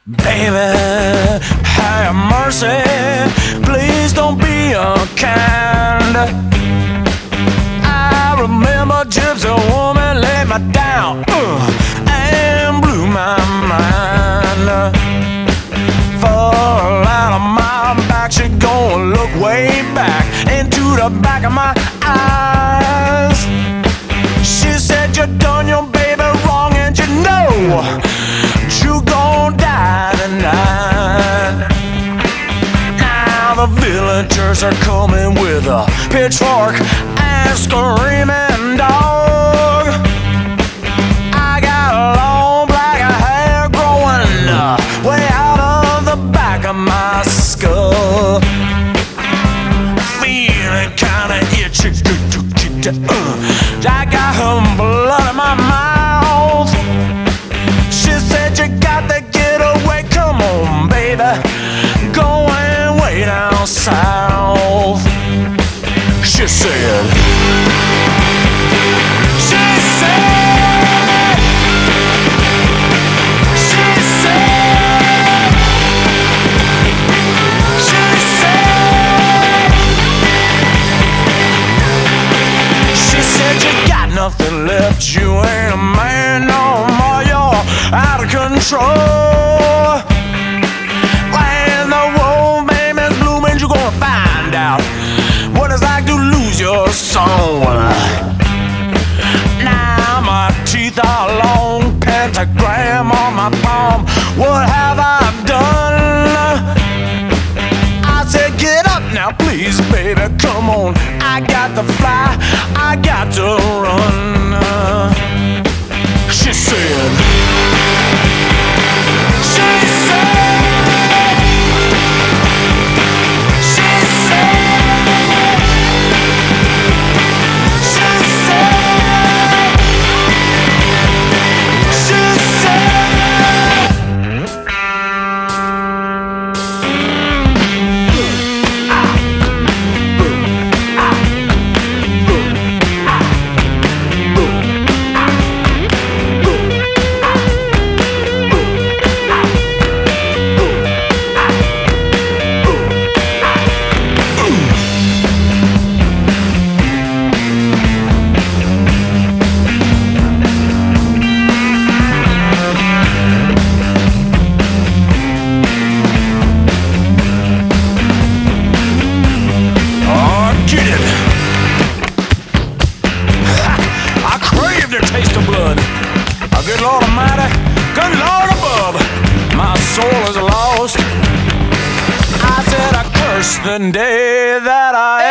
Baby, have mercy, please don't be unkind. I remember gypsy woman laid me down and blew my mind. Fall out of my back, she gon' look way back into the back of my eyes. She said you done your baby wrong and you know you gon' die tonight. Now the villagers are coming with a pitchfork and screaming dog. I got long black hair growing way out of the back of my skull. Feeling kinda itchy. I got her blood in my mouth. She said you got to get away. Come on, baby, going way down south. She said, she said, she said, she said, she said you got nothing left. You ain't a man no more. You're out of control. When the wolf baby's blooming, you're gonna find out what it's like to lose your soul. Now my teeth are long, pentagram on my palm. What have I done? I said get up now, please, baby, come on. I got to fly, I got to run. She said, she said, she said, she said, she said. Good Lord Almighty, good Lord above, my soul is lost. I said I cursed the day that I